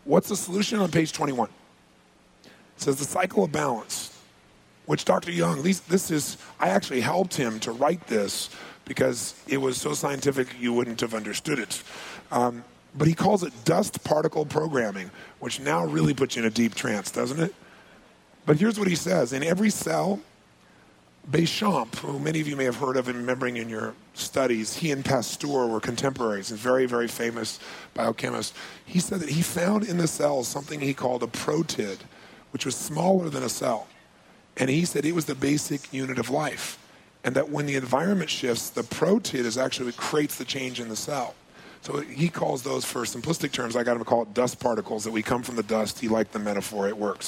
What's the solution on page 21? It says the cycle of balance, which Dr. Young, I actually helped him to write this because it was so scientific you wouldn't have understood it. But he calls it dust particle programming, which now really puts you in a deep trance, doesn't it? But here's what he says. In every cell, Béchamp, who many of you may have heard of and remembering in your studies, he and Pasteur were contemporaries, a very, very famous biochemist. He said that he found in the cells something he called a protid, which was smaller than a cell. And he said it was the basic unit of life. And that when the environment shifts, the protid is actually what creates the change in the cell. So he calls those, for simplistic terms, I got him to call it dust particles, that we come from the dust. He liked the metaphor, it works.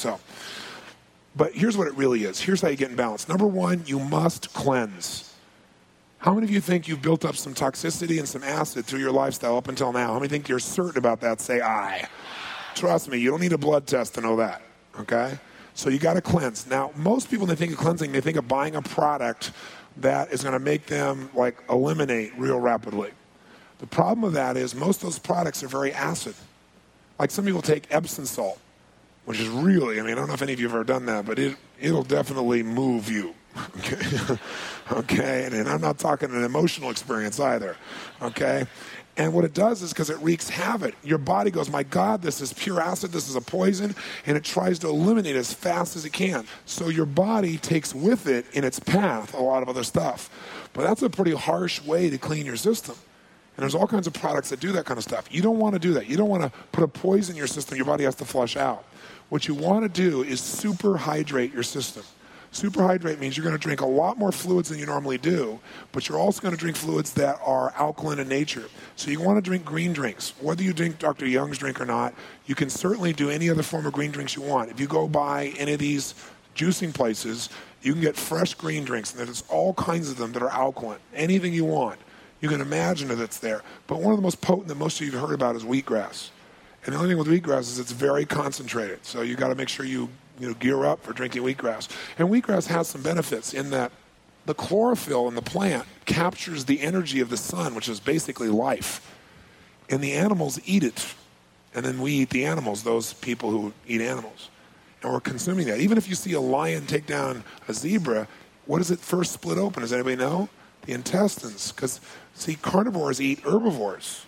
But here's what it really is. Here's how you get in balance. Number one, you must cleanse. How many of you think you've built up some toxicity and some acid through your lifestyle up until now? How many think you're certain about that? Say aye. Trust me, you don't need a blood test to know that, okay? So you got to cleanse. Now, most people, when they think of cleansing, they think of buying a product that is going to make them, eliminate real rapidly. The problem with that is most of those products are very acid. Like some people take Epsom salt, which is really, I don't know if any of you have ever done that, but it'll definitely move you, okay? Okay, and I'm not talking an emotional experience either, okay? And what it does is because it wreaks havoc. Your body goes, my God, this is pure acid, this is a poison, and it tries to eliminate as fast as it can. So your body takes with it in its path a lot of other stuff. But that's a pretty harsh way to clean your system. And there's all kinds of products that do that kind of stuff. You don't want to do that. You don't want to put a poison in your system your body has to flush out. What you want to do is superhydrate your system. Superhydrate means you're going to drink a lot more fluids than you normally do, but you're also going to drink fluids that are alkaline in nature. So you want to drink green drinks. Whether you drink Dr. Young's drink or not, you can certainly do any other form of green drinks you want. If you go by any of these juicing places, you can get fresh green drinks, and there's all kinds of them that are alkaline. Anything you want. You can imagine that it's there. But one of the most potent that most of you have heard about is wheatgrass. And the only thing with wheatgrass is it's very concentrated. So you got to make sure you gear up for drinking wheatgrass. And wheatgrass has some benefits in that the chlorophyll in the plant captures the energy of the sun, which is basically life. And the animals eat it. And then we eat the animals, those people who eat animals. And we're consuming that. Even if you see a lion take down a zebra, what does it first split open? Does anybody know? The intestines. Because, see, carnivores eat herbivores.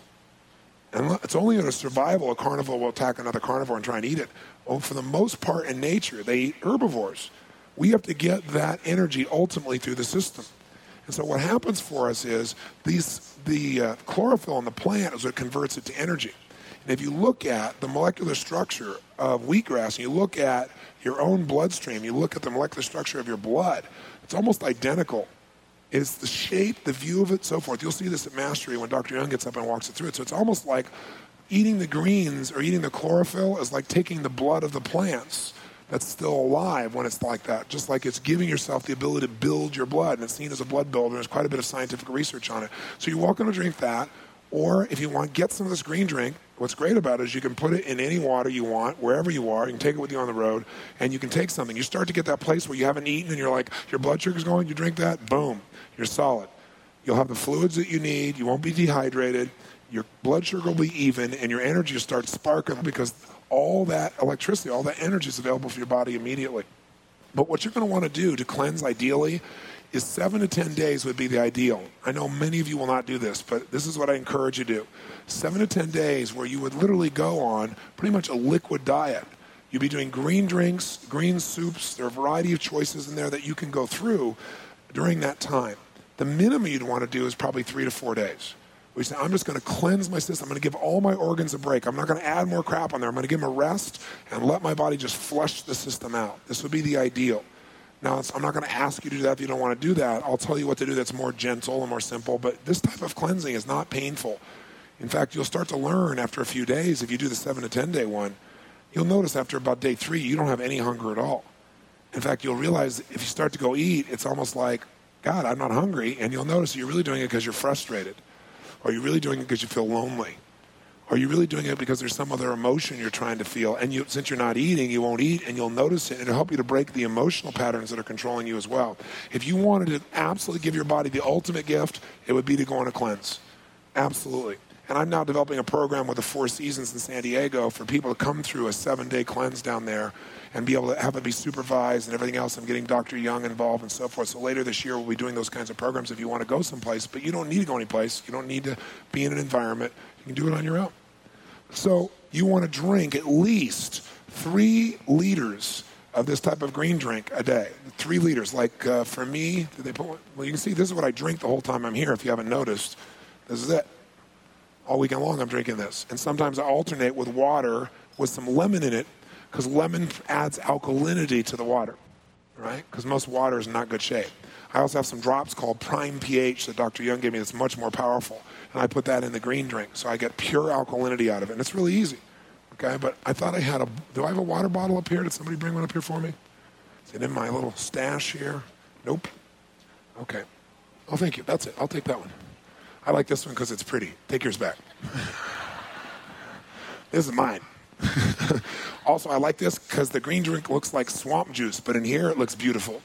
And it's only in a survival a carnivore will attack another carnivore and try and eat it. Well, for the most part in nature, they eat herbivores. We have to get that energy ultimately through the system. And so what happens for us is the chlorophyll in the plant is what converts it to energy. And if you look at the molecular structure of wheatgrass, and you look at your own bloodstream, you look at the molecular structure of your blood, it's almost identical. It's the shape, the view of it, so forth. You'll see this at Mastery when Dr. Young gets up and walks it through it. So it's almost like eating the greens or eating the chlorophyll is like taking the blood of the plants that's still alive when it's like that. Just like it's giving yourself the ability to build your blood. And it's seen as a blood builder. There's quite a bit of scientific research on it. So you're welcome to drink that. Or if you want, get some of this green drink. What's great about it is you can put it in any water you want, wherever you are. You can take it with you on the road, and you can take something. You start to get that place where you haven't eaten, and you're like, your blood sugar's going, you drink that, boom, you're solid. You'll have the fluids that you need. You won't be dehydrated. Your blood sugar will be even, and your energy will start sparking because all that electricity, all that energy is available for your body immediately. But what you're going to want to do to cleanse ideally is 7 to 10 days would be the ideal. I know many of you will not do this, but this is what I encourage you to do. 7 to 10 days where you would literally go on pretty much a liquid diet. You'd be doing green drinks, green soups. There are a variety of choices in there that you can go through during that time. The minimum you'd want to do is probably 3 to 4 days. We say, I'm just going to cleanse my system. I'm going to give all my organs a break. I'm not going to add more crap on there. I'm going to give them a rest and let my body just flush the system out. This would be the ideal. Now, I'm not going to ask you to do that if you don't want to do that. I'll tell you what to do that's more gentle and more simple. But this type of cleansing is not painful. In fact, you'll start to learn after a few days, if you do the 7 to 10 day one, you'll notice after about day 3, you don't have any hunger at all. In fact, you'll realize if you start to go eat, it's almost like, God, I'm not hungry. And you'll notice you're really doing it because you're frustrated. Or you're really doing it because you feel lonely. Or you're really doing it because there's some other emotion you're trying to feel. And since you're not eating, you won't eat, and you'll notice it. And it'll help you to break the emotional patterns that are controlling you as well. If you wanted to absolutely give your body the ultimate gift, it would be to go on a cleanse. Absolutely. And I'm now developing a program with the Four Seasons in San Diego for people to come through a 7-day cleanse down there and be able to have it be supervised and everything else. I'm getting Dr. Young involved and so forth. So later this year, we'll be doing those kinds of programs if you want to go someplace. But you don't need to go anyplace. You don't need to be in an environment. You can do it on your own. So you want to drink at least 3 liters of this type of green drink a day. 3 liters. Like for me, did they put one? Well, you can see this is what I drink the whole time I'm here, if you haven't noticed. This is it. All weekend long I'm drinking this. And sometimes I alternate with water with some lemon in it, because lemon adds alkalinity to the water, right? Because most water is in not good shape. I also have some drops called Prime pH that Dr. Young gave me that's much more powerful. And I put that in the green drink, so I get pure alkalinity out of it. And it's really easy, okay? But I thought I had do I have a water bottle up here? Did somebody bring one up here for me? Is it in my little stash here? Nope. Okay. Oh, thank you. That's it. I'll take that one. I like this one because it's pretty. Take yours back. This is mine. Also, I like this because the green drink looks like swamp juice, but in here it looks beautiful.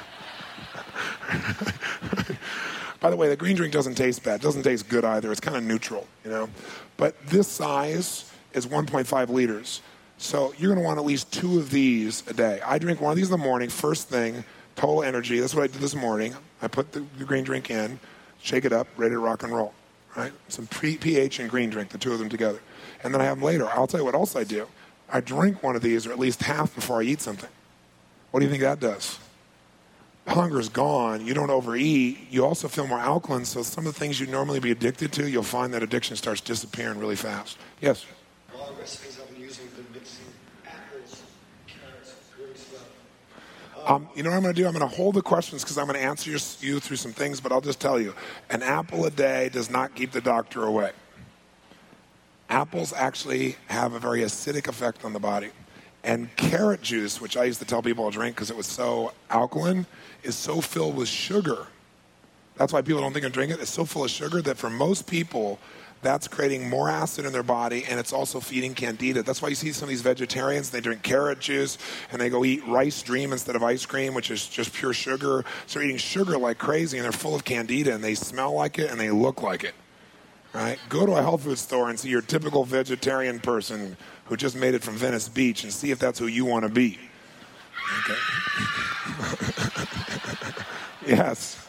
By the way, the green drink doesn't taste bad. It doesn't taste good either. It's kind of neutral, you know. But this size is 1.5 liters. So you're going to want at least 2 of these a day. I drink one of these in the morning, first thing, total energy. That's what I did this morning. I put the green drink in, shake it up, ready to rock and roll, right? Some pH and green drink, the 2 of them together. And then I have them later. I'll tell you what else I do. I drink one of these, or at least half, before I eat something. What do you think that does? Hunger's gone. You don't overeat. You also feel more alkaline, so some of the things you'd normally be addicted to, you'll find that addiction starts disappearing really fast. Yes? All the things I've been using, been mixing apples, carrots, great stuff. You know what I'm going to do? I'm going to hold the questions because I'm going to answer you through some things, but I'll just tell you, an apple a day does not keep the doctor away. Apples actually have a very acidic effect on the body. And carrot juice, which I used to tell people to drink because it was so alkaline, is so filled with sugar. That's why people don't think of drinking it. It's so full of sugar that for most people, that's creating more acid in their body, and it's also feeding candida. That's why you see some of these vegetarians, they drink carrot juice, and they go eat Rice Dream instead of ice cream, which is just pure sugar. So they're eating sugar like crazy, and they're full of candida, and they smell like it, and they look like it. Right? Go to a health food store and see your typical vegetarian person who just made it from Venice Beach and see if that's who you want to be. Okay. Yes.